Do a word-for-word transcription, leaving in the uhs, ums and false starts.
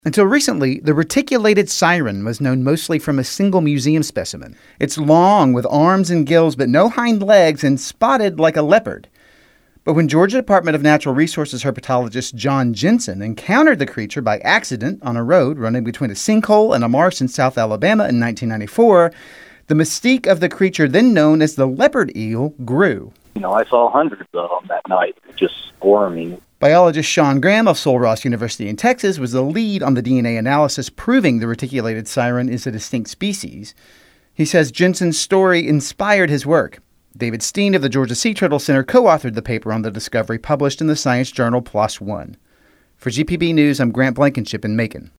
Until recently, the reticulated siren was known mostly from a single museum specimen. It's long, with arms and gills, but no hind legs, and spotted like a leopard. But when Georgia Department of Natural Resources herpetologist John Jensen encountered the creature by accident on a road running between a sinkhole and a marsh in South Alabama in nineteen ninety-four, the mystique of the creature then known as the leopard eel grew. You know, I saw hundreds of them that night, just squirming. Biologist Sean Graham of Sul Ross University in Texas was the lead on the D N A analysis proving the reticulated siren is a distinct species. He says Jensen's story inspired his work. David Steen of the Georgia Sea Turtle Center co-authored the paper on the discovery published in the science journal PLOS One. For G P B News, I'm Grant Blankenship in Macon.